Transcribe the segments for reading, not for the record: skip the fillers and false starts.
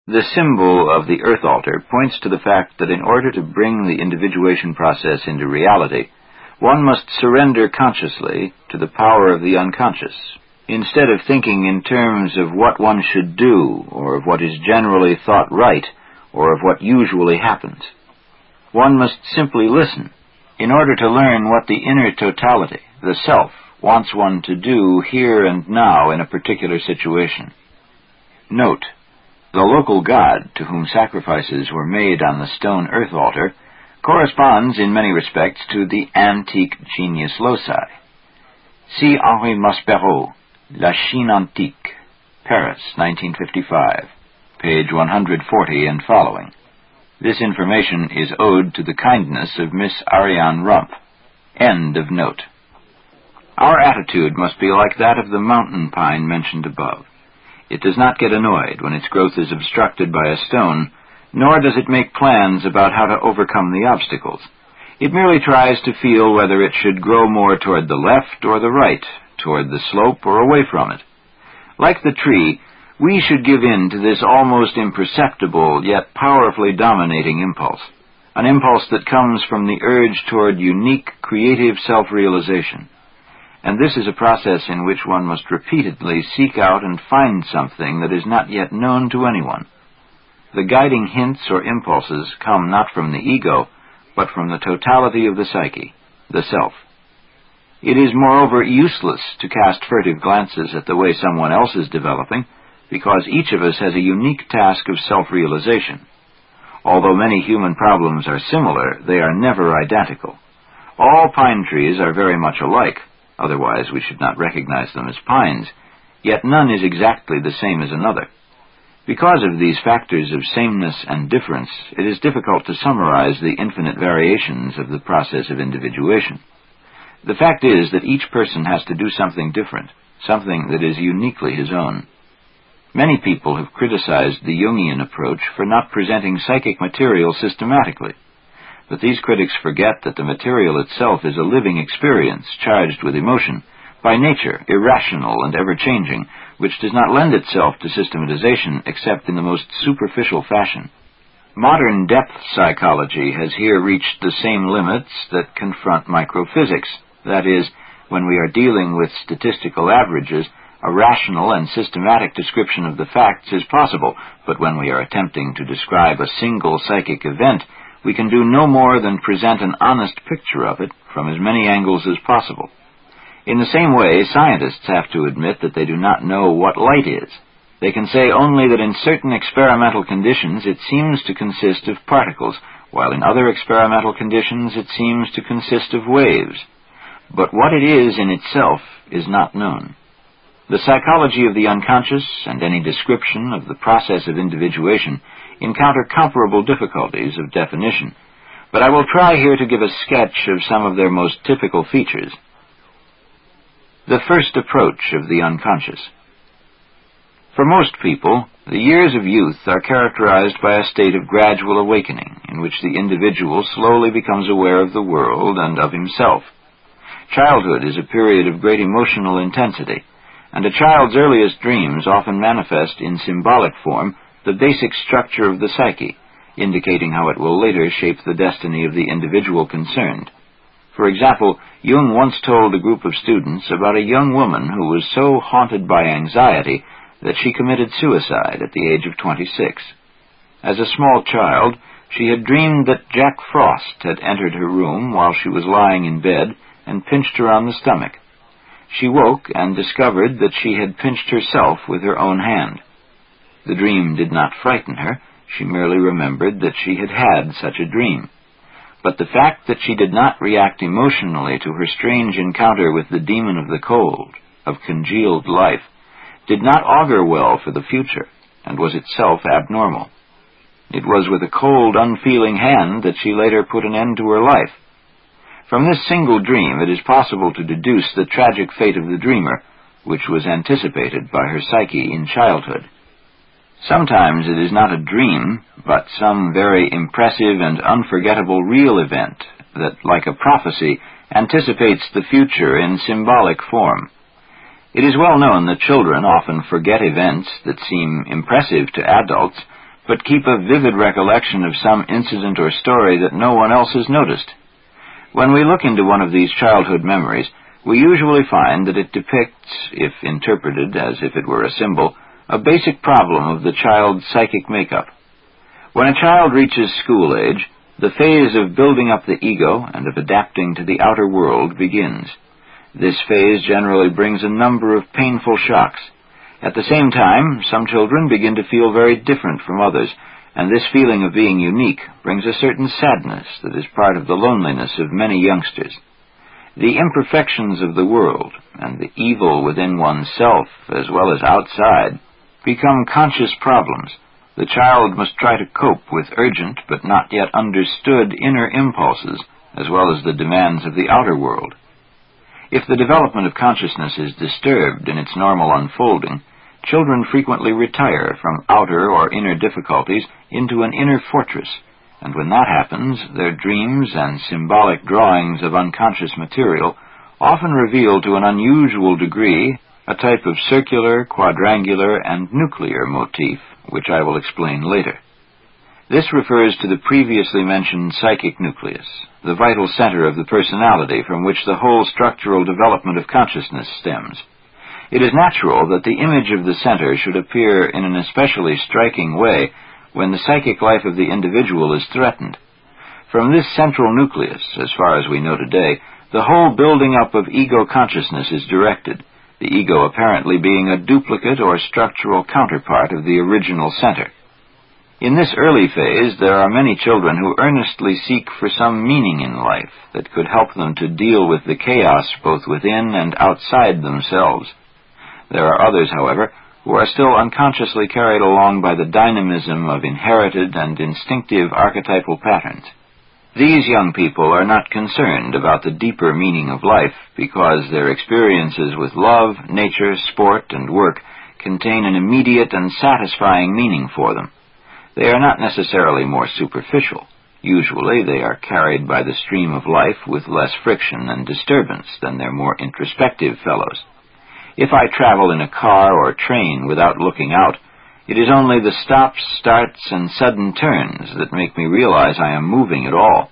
The symbol of the earth altar points to the fact that in order to bring the individuation process into reality, one must surrender consciously to the power of the unconscious, instead of thinking in terms of what one should do, or of what is generally thought right, or of what usually happens. One must simply listen, in order to learn what the inner totality, the self, wants one to do here and now in a particular situation. Note, the local god to whom sacrifices were made on the stone earth altar corresponds in many respects to the antique genius loci. See Henri Maspero, La Chine Antique, Paris, 1955, page 140 and following. This information is owed to the kindness of Miss Ariane Rump. End of note. Our attitude must be like that of the mountain pine mentioned above. It does not get annoyed when its growth is obstructed by a stone, nor does it make plans about how to overcome the obstacles. It merely tries to feel whether it should grow more toward the left or the right, toward the slope or away from it. Like the tree, we should give in to this almost imperceptible yet powerfully dominating impulse, an impulse that comes from the urge toward unique, creative self-realization. And this is a process in which one must repeatedly seek out and find something that is not yet known to anyone. The guiding hints or impulses come not from the ego, but from the totality of the psyche, the self. It is, moreover, useless to cast furtive glances at the way someone else is developing, because each of us has a unique task of self-realization. Although many human problems are similar, they are never identical. All pine trees are very much alike. Otherwise we should not recognize them as pines, yet none is exactly the same as another. Because of these factors of sameness and difference, it is difficult to summarize the infinite variations of the process of individuation. The fact is that each person has to do something different, something that is uniquely his own. Many people have criticized the Jungian approach for not presenting psychic material systematically. But these critics forget that the material itself is a living experience charged with emotion, by nature irrational and ever-changing, which does not lend itself to systematization except in the most superficial fashion. Modern depth psychology has here reached the same limits that confront microphysics. That is, when we are dealing with statistical averages, a rational and systematic description of the facts is possible, but when we are attempting to describe a single psychic event, we can do no more than present an honest picture of it from as many angles as possible. In the same way, scientists have to admit that they do not know what light is. They can say only that in certain experimental conditions it seems to consist of particles, while in other experimental conditions it seems to consist of waves. But what it is in itself is not known. The psychology of the unconscious and any description of the process of individuation encounter comparable difficulties of definition, but I will try here to give a sketch of some of their most typical features. The first approach of the unconscious. For most people, the years of youth are characterized by a state of gradual awakening, in which the individual slowly becomes aware of the world and of himself. Childhood is a period of great emotional intensity, and a child's earliest dreams often manifest in symbolic form the basic structure of the psyche, indicating how it will later shape the destiny of the individual concerned. For example, Jung once told a group of students about a young woman who was so haunted by anxiety that she committed suicide at the age of 26. As a small child, she had dreamed that Jack Frost had entered her room while she was lying in bed and pinched her on the stomach. She woke and discovered that she had pinched herself with her own hand. The dream did not frighten her. She merely remembered that she had had such a dream. But the fact that she did not react emotionally to her strange encounter with the demon of the cold, of congealed life, did not augur well for the future, and was itself abnormal. It was with a cold, unfeeling hand that she later put an end to her life. From this single dream it is possible to deduce the tragic fate of the dreamer, which was anticipated by her psyche in childhood. Sometimes it is not a dream, but some very impressive and unforgettable real event that, like a prophecy, anticipates the future in symbolic form. It is well known that children often forget events that seem impressive to adults, but keep a vivid recollection of some incident or story that no one else has noticed. When we look into one of these childhood memories, we usually find that it depicts, if interpreted as if it were a symbol, a basic problem of the child's psychic makeup. When a child reaches school age, the phase of building up the ego and of adapting to the outer world begins. This phase generally brings a number of painful shocks. At the same time, some children begin to feel very different from others, and this feeling of being unique brings a certain sadness that is part of the loneliness of many youngsters. The imperfections of the world and the evil within oneself as well as outside become conscious problems. The child must try to cope with urgent but not yet understood inner impulses as well as the demands of the outer world. If the development of consciousness is disturbed in its normal unfolding, children frequently retire from outer or inner difficulties into an inner fortress, and when that happens, their dreams and symbolic drawings of unconscious material often reveal to an unusual degree a type of circular, quadrangular, and nuclear motif, which I will explain later. This refers to the previously mentioned psychic nucleus, the vital center of the personality from which the whole structural development of consciousness stems. It is natural that the image of the center should appear in an especially striking way when the psychic life of the individual is threatened. From this central nucleus, as far as we know today, the whole building up of ego consciousness is directed, the ego apparently being a duplicate or structural counterpart of the original center. In this early phase, there are many children who earnestly seek for some meaning in life that could help them to deal with the chaos both within and outside themselves. There are others, however, who are still unconsciously carried along by the dynamism of inherited and instinctive archetypal patterns. These young people are not concerned about the deeper meaning of life because their experiences with love, nature, sport, and work contain an immediate and satisfying meaning for them. They are not necessarily more superficial. Usually they are carried by the stream of life with less friction and disturbance than their more introspective fellows. If I travel in a car or train without looking out, it is only the stops, starts, and sudden turns that make me realize I am moving at all.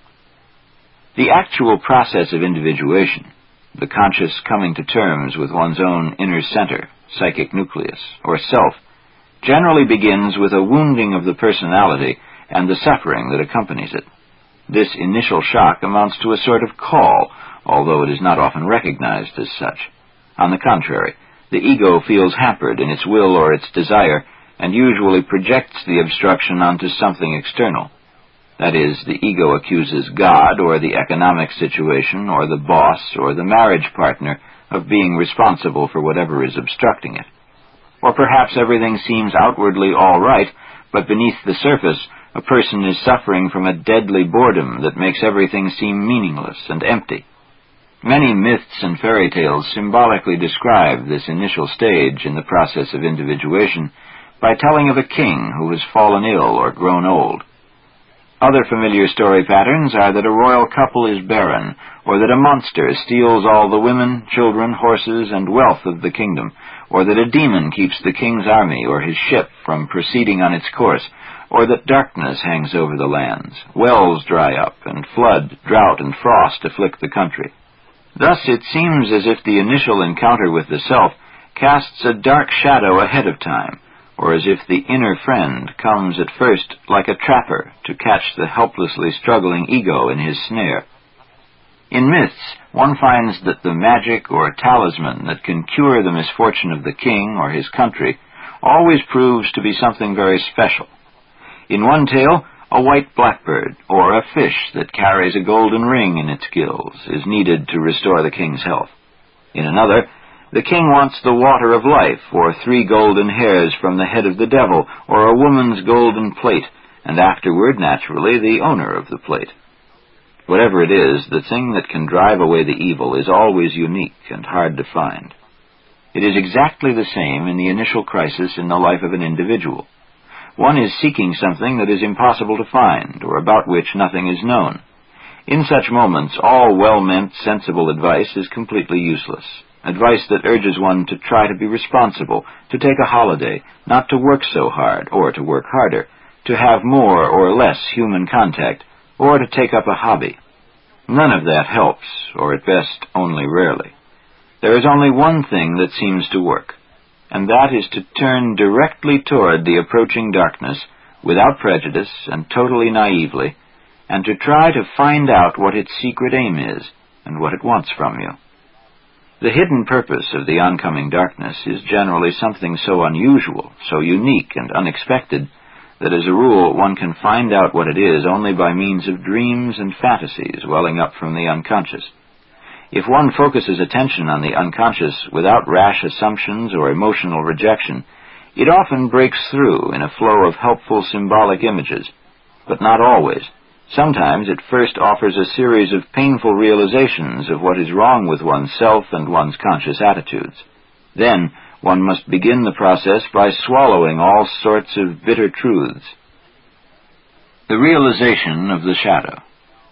The actual process of individuation, the conscious coming to terms with one's own inner center, psychic nucleus, or self, generally begins with a wounding of the personality and the suffering that accompanies it. This initial shock amounts to a sort of call, although it is not often recognized as such. On the contrary, the ego feels hampered in its will or its desire, and usually projects the obstruction onto something external. That is, the ego accuses God or the economic situation or the boss or the marriage partner of being responsible for whatever is obstructing it. Or perhaps everything seems outwardly all right, but beneath the surface, a person is suffering from a deadly boredom that makes everything seem meaningless and empty. Many myths and fairy tales symbolically describe this initial stage in the process of individuation by telling of a king who has fallen ill or grown old. Other familiar story patterns are that a royal couple is barren, or that a monster steals all the women, children, horses, and wealth of the kingdom, or that a demon keeps the king's army or his ship from proceeding on its course, or that darkness hangs over the lands, wells dry up, and flood, drought, and frost afflict the country. Thus it seems as if the initial encounter with the self casts a dark shadow ahead of time, or as if the inner friend comes at first like a trapper to catch the helplessly struggling ego in his snare. In myths, one finds that the magic or talisman that can cure the misfortune of the king or his country always proves to be something very special. In one tale, a white blackbird, or a fish that carries a golden ring in its gills, is needed to restore the king's health. In another, the king wants the water of life, or 3 golden hairs from the head of the devil, or a woman's golden plate, and afterward, naturally, the owner of the plate. Whatever it is, the thing that can drive away the evil is always unique and hard to find. It is exactly the same in the initial crisis in the life of an individual. One is seeking something that is impossible to find, or about which nothing is known. In such moments, all well-meant, sensible advice is completely useless. Advice that urges one to try to be responsible, to take a holiday, not to work so hard, or to work harder, to have more or less human contact, or to take up a hobby. None of that helps, or at best only rarely. There is only one thing that seems to work, and that is to turn directly toward the approaching darkness without prejudice and totally naively, and to try to find out what its secret aim is and what it wants from you. The hidden purpose of the oncoming darkness is generally something so unusual, so unique and unexpected, that as a rule one can find out what it is only by means of dreams and fantasies welling up from the unconscious. If one focuses attention on the unconscious without rash assumptions or emotional rejection, it often breaks through in a flow of helpful symbolic images, but not always. Sometimes it first offers a series of painful realizations of what is wrong with oneself and one's conscious attitudes. Then one must begin the process by swallowing all sorts of bitter truths. The realization of the shadow.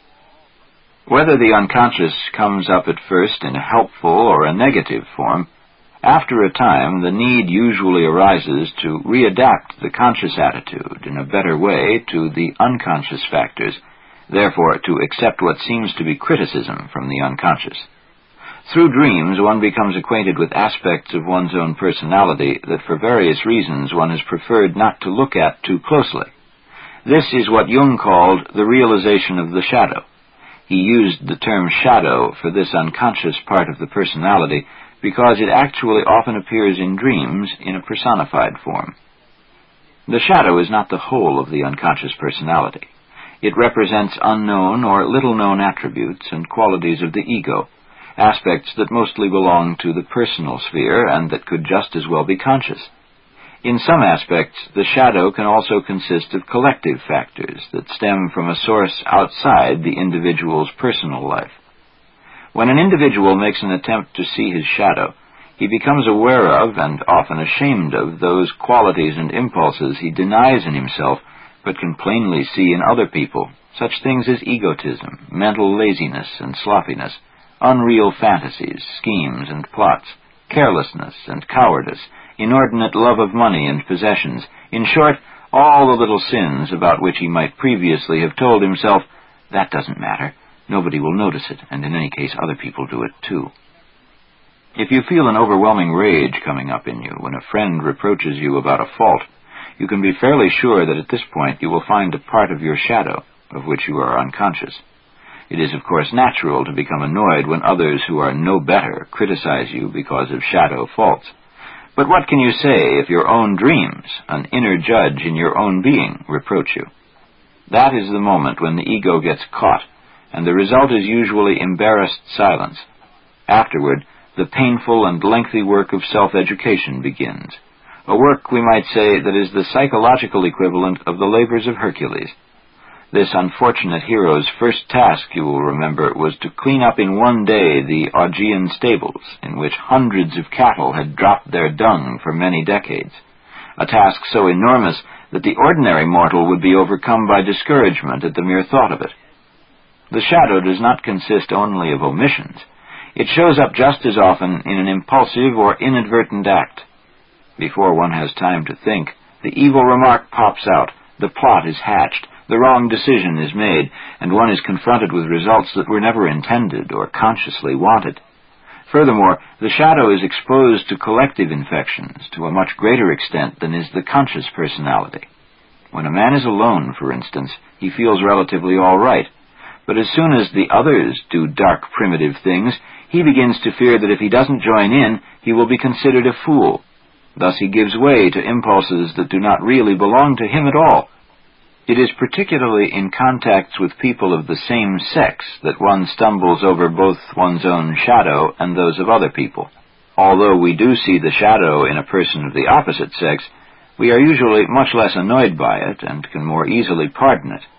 Whether the unconscious comes up at first in a helpful or a negative form, after a time the need usually arises to readapt the conscious attitude in a better way to the unconscious factors, therefore to accept what seems to be criticism from the unconscious. Through dreams one becomes acquainted with aspects of one's own personality that for various reasons one has preferred not to look at too closely. This is what Jung called the realization of the shadow. He used the term shadow for this unconscious part of the personality because it actually often appears in dreams in a personified form. The shadow is not the whole of the unconscious personality. It represents unknown or little-known attributes and qualities of the ego, aspects that mostly belong to the personal sphere and that could just as well be conscious. In some aspects, the shadow can also consist of collective factors that stem from a source outside the individual's personal life. When an individual makes an attempt to see his shadow, he becomes aware of, and often ashamed of, those qualities and impulses he denies in himself but can plainly see in other people, such things as egotism, mental laziness and sloppiness, unreal fantasies, schemes and plots, carelessness and cowardice, inordinate love of money and possessions, in short, all the little sins about which he might previously have told himself, "That doesn't matter. Nobody will notice it, and in any case other people do it too." If you feel an overwhelming rage coming up in you when a friend reproaches you about a fault, you can be fairly sure that at this point you will find a part of your shadow of which you are unconscious. It is, of course, natural to become annoyed when others who are no better criticize you because of shadow faults. But what can you say if your own dreams, an inner judge in your own being, reproach you? That is the moment when the ego gets caught, and the result is usually embarrassed silence. Afterward, the painful and lengthy work of self-education begins, a work, we might say, that is the psychological equivalent of the labors of Hercules. This unfortunate hero's first task, you will remember, was to clean up in one day the Augean stables, in which hundreds of cattle had dropped their dung for many decades, a task so enormous that the ordinary mortal would be overcome by discouragement at the mere thought of it. The shadow does not consist only of omissions. It shows up just as often in an impulsive or inadvertent act. Before one has time to think, the evil remark pops out, the plot is hatched, the wrong decision is made, and one is confronted with results that were never intended or consciously wanted. Furthermore, the shadow is exposed to collective infections to a much greater extent than is the conscious personality. When a man is alone, for instance, he feels relatively all right, but as soon as the others do dark, primitive things, he begins to fear that if he doesn't join in, he will be considered a fool. Thus he gives way to impulses that do not really belong to him at all. It is particularly in contacts with people of the same sex that one stumbles over both one's own shadow and those of other people. Although we do see the shadow in a person of the opposite sex, we are usually much less annoyed by it and can more easily pardon it.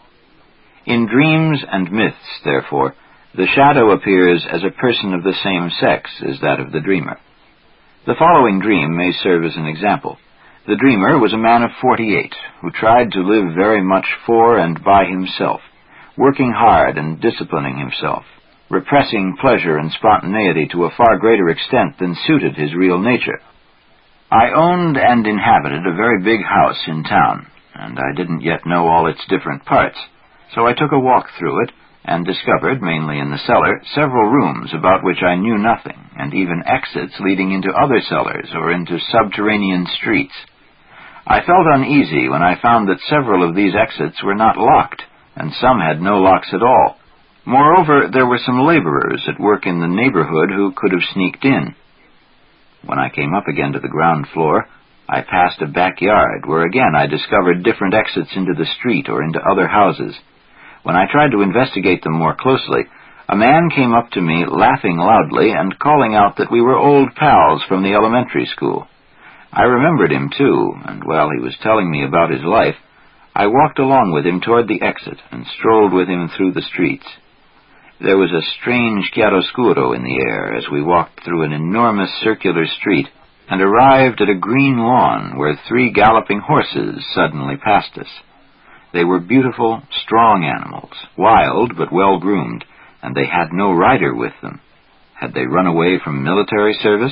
In dreams and myths, therefore, the shadow appears as a person of the same sex as that of the dreamer. The following dream may serve as an example. The dreamer was a man of 48 who tried to live very much for and by himself, working hard and disciplining himself, repressing pleasure and spontaneity to a far greater extent than suited his real nature. "I owned and inhabited a very big house in town, and I didn't yet know all its different parts, so I took a walk through it, and discovered, mainly in the cellar, several rooms about which I knew nothing, and even exits leading into other cellars or into subterranean streets. I felt uneasy when I found that several of these exits were not locked, and some had no locks at all. Moreover, there were some laborers at work in the neighborhood who could have sneaked in. When I came up again to the ground floor, I passed a backyard where again I discovered different exits into the street or into other houses. When I tried to investigate them more closely, a man came up to me laughing loudly and calling out that we were old pals from the elementary school. I remembered him, too, and while he was telling me about his life, I walked along with him toward the exit and strolled with him through the streets. There was a strange chiaroscuro in the air as we walked through an enormous circular street and arrived at a green lawn where 3 galloping horses suddenly passed us. They were beautiful, strong animals, wild but well-groomed, and they had no rider with them. Had they run away from military service?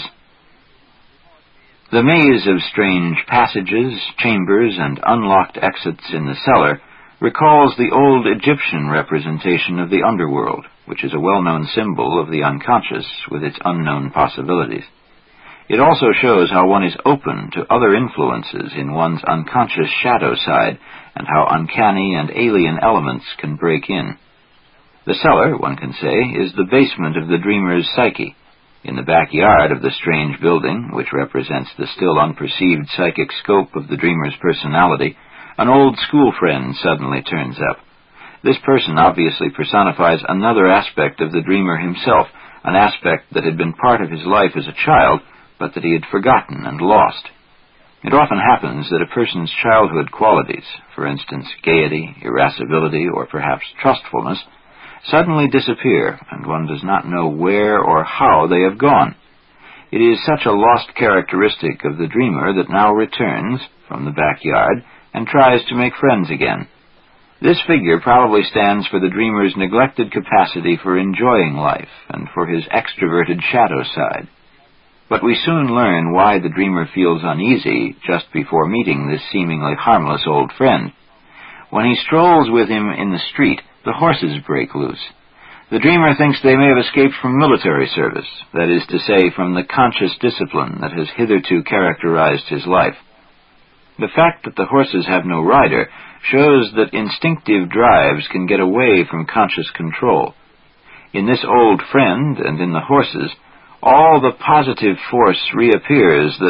The maze of strange passages, chambers, and unlocked exits in the cellar recalls the old Egyptian representation of the underworld, which is a well-known symbol of the unconscious with its unknown possibilities. It also shows how one is open to other influences in one's unconscious shadow side, and how uncanny and alien elements can break in. The cellar, one can say, is the basement of the dreamer's psyche. In the backyard of the strange building, which represents the still unperceived psychic scope of the dreamer's personality, an old school friend suddenly turns up. This person obviously personifies another aspect of the dreamer himself, an aspect that had been part of his life as a child, but that he had forgotten and lost. It often happens that a person's childhood qualities, for instance, gaiety, irascibility, or perhaps trustfulness, suddenly disappear, and one does not know where or how they have gone. It is such a lost characteristic of the dreamer that now returns from the backyard and tries to make friends again. This figure probably stands for the dreamer's neglected capacity for enjoying life and for his extroverted shadow side. But we soon learn why the dreamer feels uneasy just before meeting this seemingly harmless old friend. When he strolls with him in the street, the horses break loose. The dreamer thinks they may have escaped from military service, that is to say, from the conscious discipline that has hitherto characterized his life. The fact that the horses have no rider shows that instinctive drives can get away from conscious control. In this old friend and in the horses, all the positive force reappears that